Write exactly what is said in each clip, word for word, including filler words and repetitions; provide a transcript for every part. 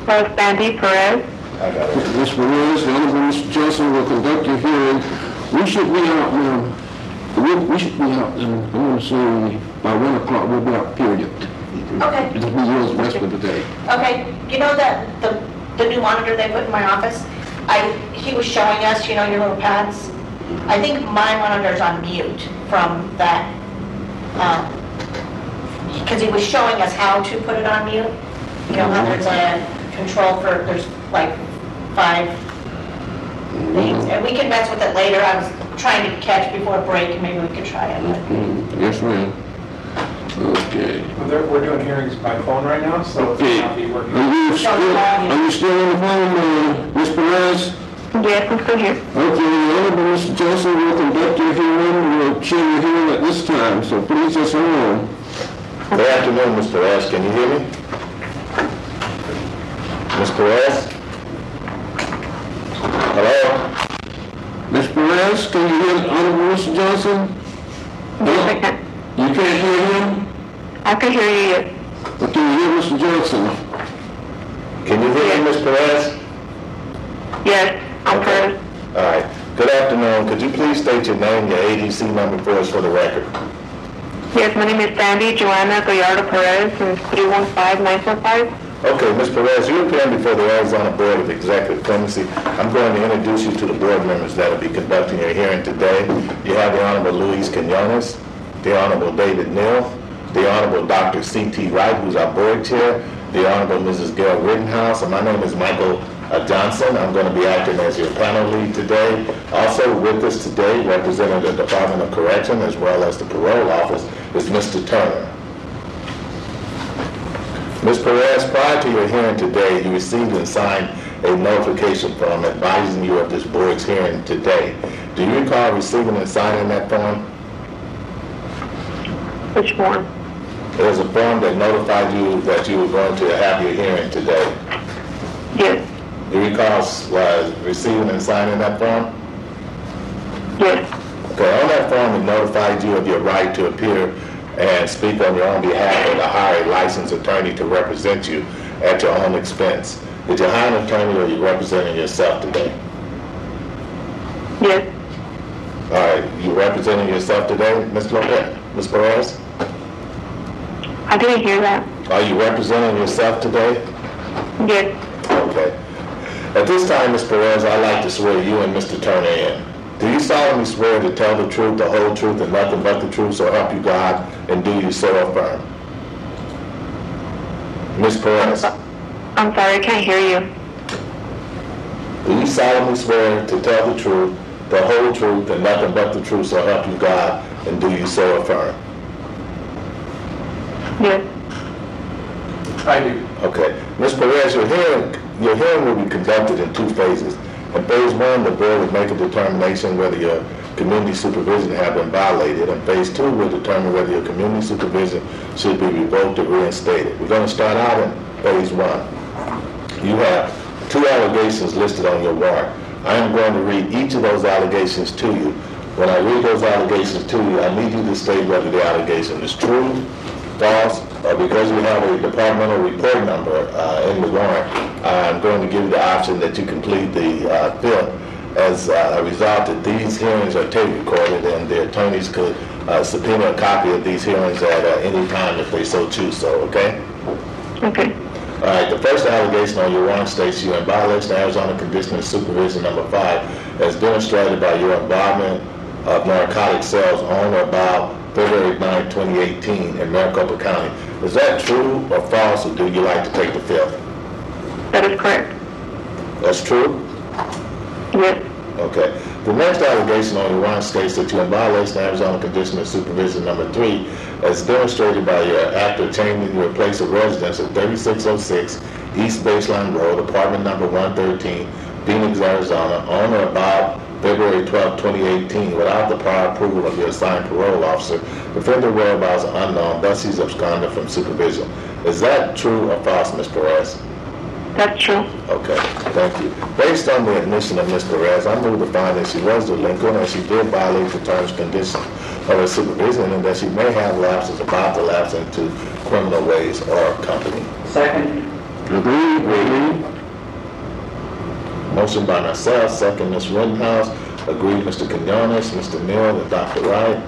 Rose Bandy Perez. I got it. Miz Perez, the Honorable Mister Johnson will conduct your hearing. We should be out now. We, we should be out, uh, I want to say, by one o'clock, we'll be out, period. Okay. It'll be yours the rest of the day. Okay, you know that the, the new monitor they put in my office? I, he was showing us, you know, your little pads. I think my monitor's on mute from that, um, because he was showing us how to put it on mute. You know how there's a control for, there's like five things, and we can mess with it later. I was trying to catch before break, and maybe we could try it. but- Mm, Yes, ma'am. Okay. Well, they're- We're doing hearings by phone right now, so it's Okay. not be working. Are you still, are you still on the phone, uh, Miz Perez? Yes, I'm still here. Okay, the Honorable Mister Johnson will conduct your hearing. We'll chair your hearing at this time, so please just hold on. Good afternoon, Miz Perez. Can you hear me? Miz Perez? Hello? Miz Perez, can you hear the Honorable Mister Johnson? Yes, I can. You can't hear him? I can hear you, yes. But can you hear Mister Johnson? Can you hear me, Miz Perez? Yes, I'm Perez. All right. Good afternoon. Could you please state your name, your A D C number for us for the record? Yes, my name is Sandy Joanna Gallardo Perez, and it's three one five nine four five. Okay, Miz Perez, you're appearing before the Arizona Board of Executive Clemency. I'm going to introduce you to the board members that will be conducting your hearing today. You have the Honorable Luis Quinones, the Honorable David Neal, the Honorable Doctor C T Wright, who's our board chair, the Honorable Missus Gail Rittenhouse, and my name is Michael uh, Johnson. I'm going to be acting as your panel lead today. Also with us today, representing the Department of Correction as well as the parole office, is Mister Turner. Miz Perez, prior to your hearing today, you received and signed a notification form advising you of this board's hearing today. Do you recall receiving and signing that form? Which form? It was a form that notified you that you were going to have your hearing today. Yes, Do you recall uh, receiving and signing that form? yes, Okay, on that form, it notified you of your right to appear and speak on your own behalf or to hire a licensed attorney to represent you at your own expense. Did you hire an attorney or are you representing yourself today? yes, All right, you representing yourself today, Miz Lopez? Miz Perez? I didn't hear that. Are you representing yourself today? Yes, Okay. At this time, Miz Perez, I'd like to swear you and Mister Turner in. Do you solemnly swear to tell the truth, the whole truth, and nothing but the truth, so help you God, and do you so affirm? Miz Perez, I'm sorry, I can't hear you. do you solemnly swear to tell the truth, the whole truth, and nothing but the truth, so help you God, and do you so affirm? Yes, I do. Okay. Miz Perez, your hearing, your hearing will be conducted in two phases. In phase one, the board will make a determination whether your community supervision has been violated. And phase two will determine whether your community supervision should be revoked or reinstated. We're going to start out in phase one. You have two allegations listed on your warrant. I am going to read each of those allegations to you. When I read those allegations to you, I need you to state whether the allegation is true, false, or because you have a departmental report number uh, in the warrant, I'm going to give you the option that you complete the uh, fill. As uh, a result, that these hearings are tape recorded and the attorneys could uh, subpoena a copy of these hearings at uh, any time if they so choose so, okay? okay, All right, the first allegation on your warrant states you in violation of Arizona Conditional Supervision number five as demonstrated by your involvement of narcotic sales on or about February ninth, twenty eighteen in Maricopa County. Is that true or false, or do you like to take the fifth? that is correct. That's true? Yes, Okay. The next allegation on your warrant states that you're in violation of Arizona Conditional Supervision number three as demonstrated by your act of changing your place of residence at thirty-six oh six East Baseline Road, apartment number one thirteen, Phoenix, Arizona, on or about February twelfth, twenty eighteen, without the prior approval of your assigned parole officer. The offender whereabouts are unknown, thus he's absconded from supervision. Is that true or false, Miz Perez? that's true. Okay, thank you. Based on the admission of Miz Perez, I move to find that she was delinquent and she did violate the terms and conditions of her supervision and that she may have lapses about to lapse into criminal ways or company. Second. Agreed. Agreed. Motion by myself, second Miz Rittenhouse. Agreed, Mister Quinones, Mister Neal, and Doctor Wright.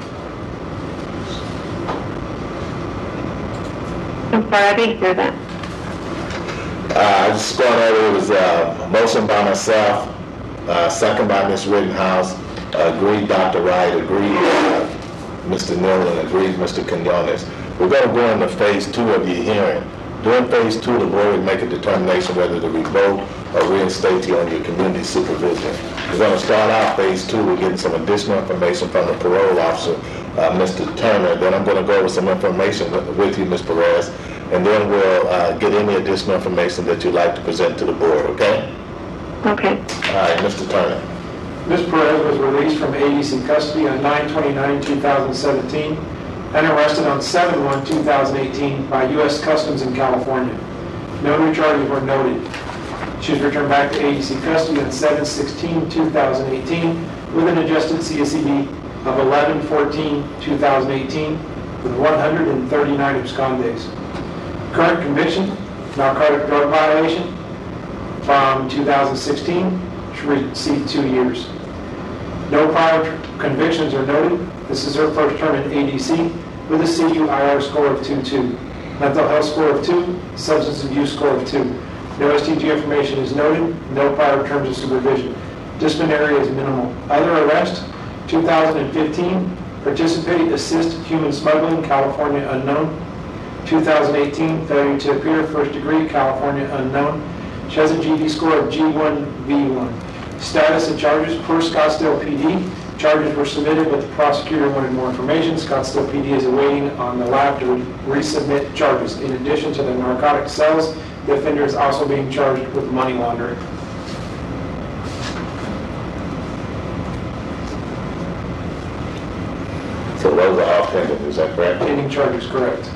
I'm sorry, I didn't hear that. Uh, I just going over, it was uh, motion by myself, uh, second by Miz Rittenhouse. Agreed, Doctor Wright. Agreed, uh, Mister Neal, and agreed, Mister Quinones. We're going to go into phase two of your hearing. During phase two, the board will make a determination whether to revoke or reinstate you on your community supervision. We're going to start out phase two. We're getting some additional information from the parole officer, uh, Mister Turner. Then I'm going to go over some information with, with you, Miz Perez, and then we'll uh, get any additional information that you'd like to present to the board, okay? Okay. All right, Mister Turner. Miz Perez was released from A D C custody on nine twenty-nine two thousand seventeen and arrested on seven one two thousand eighteen by U S Customs in California. No new charges were noted. She was returned back to A D C custody on seven sixteen two thousand eighteen with an adjusted C S E D of eleven fourteen two thousand eighteen with one hundred thirty-nine abscond days. Current conviction, narcotic drug violation from two thousand sixteen, she received two years. No prior convictions are noted. This is her first term in A D C with a C U I R score of two point two, mental health score of two, substance abuse score of two. No S T G information is noted. No prior terms of supervision. Disciplinary is minimal. Other arrest, two thousand fifteen, participate, assist, human smuggling, California unknown. two thousand eighteen, failure to appear, first degree, California unknown. She has a G D score of G one V one. Status and charges per Scottsdale P D. Charges were submitted, but the prosecutor wanted more information. Scottsdale P D is awaiting on the lab to resubmit charges. In addition to the narcotic sales, the offender is also being charged with money laundering. So those are all pending, is that correct? Pending charges, correct.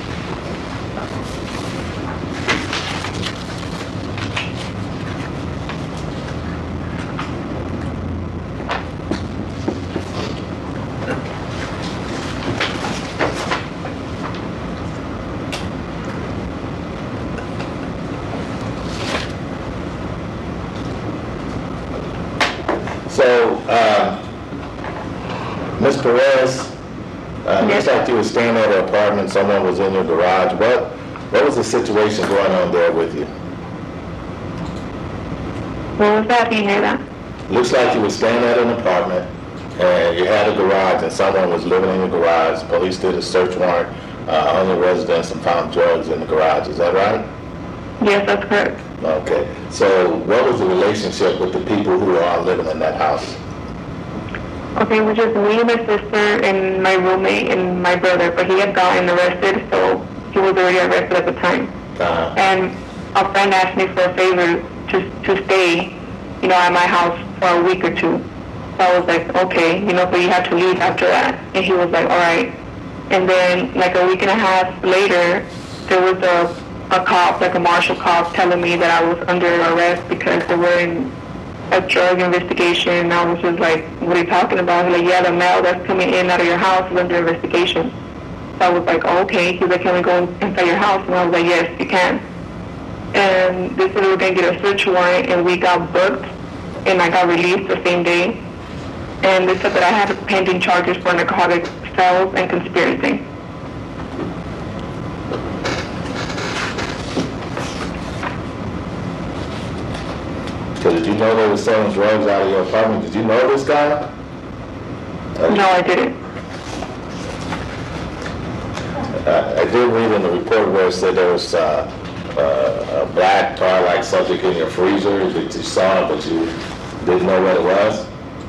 So, uh, Miz Perez, uh, Yes. looks like you were staying at an apartment, someone was in your garage. What, what was the situation going on there with you? What was that? Didn't hear that. Looks like you were staying at an apartment, and you had a garage, and someone was living in your garage. Police did a search warrant uh, on your residence and found drugs in the garage. Is that right? Yes, that's correct. Okay. So what was the relationship with the people who are living in that house? Okay, it was just me and my sister and my roommate and my brother, but he had gotten arrested, so he was already arrested at the time. Uh-huh. And a friend asked me for a favor to to stay, you know, at my house for a week or two. So I was like, okay, you know, but you have to leave after that. And he was like, all right. And then like a week and a half later, there was a a cop, like a marshal cop, telling me that I was under arrest because they were in a drug investigation. And I was just like, what are you talking about? He's like, yeah, the mail that's coming in out of your house is under investigation. So I was like, oh, okay. He's like, can we go inside your house? And I was like, yes, you can. And they said we were going to get a search warrant, and we got booked, and I got released the same day. And they said that I had pending charges for narcotic sales and conspiracy. So did you know they were selling drugs out of your apartment? Did you know this guy? Uh, No, I didn't. Uh, I did read in the report where it said there was uh, uh, a black tar-like subject in your freezer that you saw, but you didn't know what it was?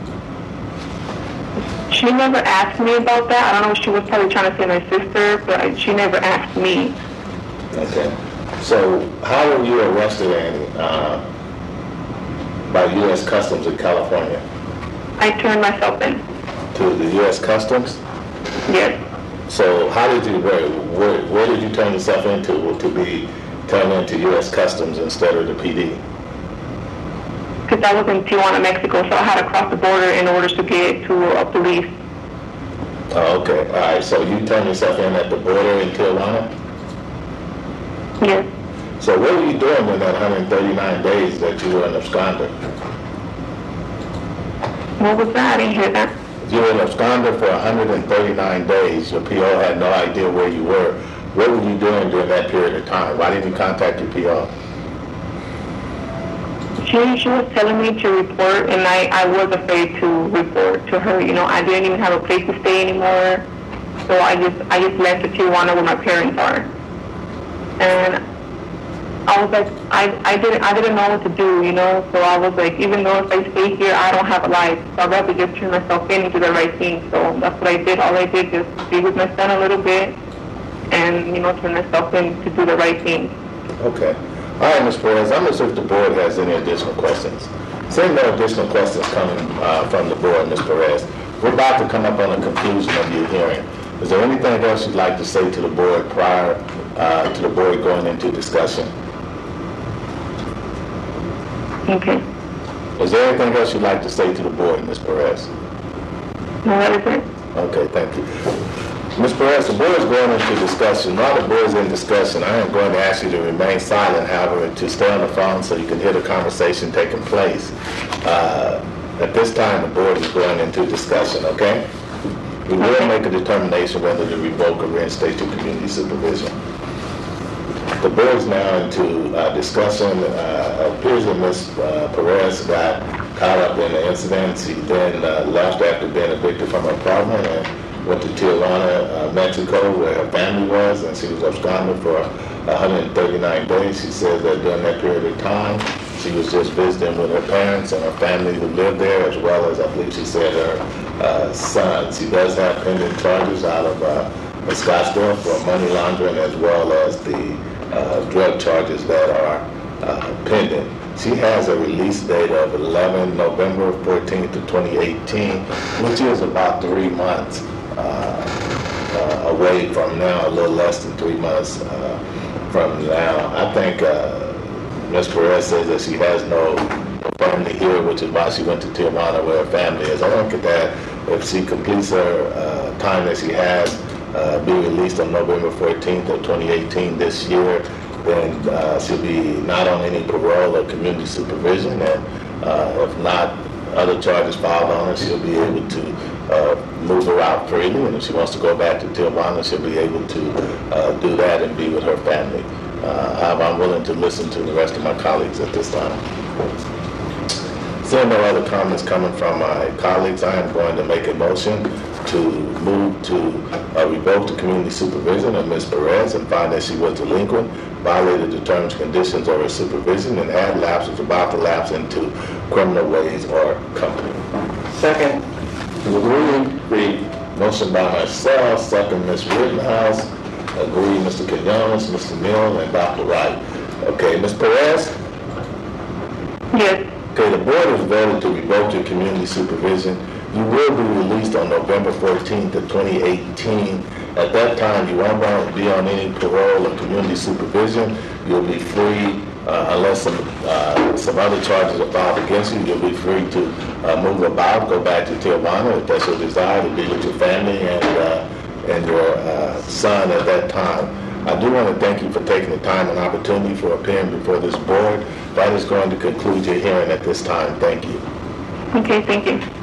She never asked me about that. I don't know if she was probably trying to say my sister, but she never asked me. Okay. So how were you arrested and, uh, by U S Customs in California? I turned myself in. To the U S Customs? Yes. So how did you, where, where, where did you turn yourself into to be turned into U S Customs instead of the P D? Because I was in Tijuana, Mexico, so I had to cross the border in order to get to a police. Oh, okay. All right. So you turned yourself in at the border in Tijuana? Yes. So what were you doing in that one hundred thirty-nine days that you were in absconder? What was that? I didn't hear that. You were in absconder for one hundred thirty-nine days. Your P O had no idea where you were. What were you doing during that period of time? Why didn't you contact your P O? She, she was telling me to report, and I, I was afraid to report to her. You know, I didn't even have a place to stay anymore. So I just I just left to Tijuana where my parents are. And I was like, I, I didn't I didn't know what to do, you know. So I was like, even though if I stay here, I don't have a life. So I'd rather just turn myself in and do the right thing. So that's what I did. All I did just be with my son a little bit, and you know, turn myself in to do the right thing. Okay. All right, Miz Perez, I'm going to see if the board has any additional questions. Seeing no additional questions coming uh, from the board, Miz Perez, we're about to come up on a conclusion of your hearing. Is there anything else you'd like to say to the board prior uh, to the board going into discussion? Okay. Is there anything else you'd like to say to the board, Miz Perez? No, that is it. Okay, thank you. Miz Perez, the board is going into discussion. While the board is in discussion, I am going to ask you to remain silent, however, to stay on the phone so you can hear the conversation taking place. Uh, at this time, the board is going into discussion, okay? We will Okay. make a determination whether to revoke or reinstate your community supervision. The board is now into uh, discussion. Uh, it appears that Miz Uh, Perez got caught up in the incident. She then uh, left after being evicted from her apartment and went to Tijuana, uh, Mexico, where her family was, and she was absconded for one hundred thirty-nine days. She said that during that period of time, she was just visiting with her parents and her family who lived there, as well as, I believe she said, her uh, son. She does have pending charges out of uh, Scottsdale for money laundering, as well as the uh, drug charges that are uh, pending. She has a release date of eleven November fourteenth of twenty eighteen, which is about three months uh, uh, away from now, a little less than three months uh, from now. I think uh, Miz Perez says that she has no family here, which is why she went to Tijuana where her family is. I think that if she completes her uh, time that she has, uh, be released on November fourteenth of twenty eighteen this year, then uh, she'll be not on any parole or community supervision, and uh, if not other charges filed on her, she'll be able to uh, move her out freely, and if she wants to go back to Tijuana, she'll be able to uh, do that and be with her family. Uh, however, I'm willing to listen to the rest of my colleagues at this time. Seeing no other comments coming from my colleagues, I am going to make a motion to move to uh, revoke the community supervision of Miz Perez and find that she was delinquent, violated the terms, conditions, or her supervision, and had lapsed, was about to lapse into criminal ways or company. Second. Agree. Motion by myself, second Miz Rittenhouse. Agree, Mister Quinones, Mister Mill, and Doctor Wright. Okay, Miz Perez? Yes. Okay, the board has voted to revoke your community supervision. You will be released on November fourteenth of twenty eighteen. At that time, you won't be on any parole or community supervision. You'll be free, uh, unless some, uh, some other charges are filed against you, you'll be free to uh, move about, go back to Tijuana if that's your desire, to be with your family and, uh, and your uh, son at that time. I do want to thank you for taking the time and opportunity for appearing before this board. That is going to conclude your hearing at this time. Thank you. Okay, thank you.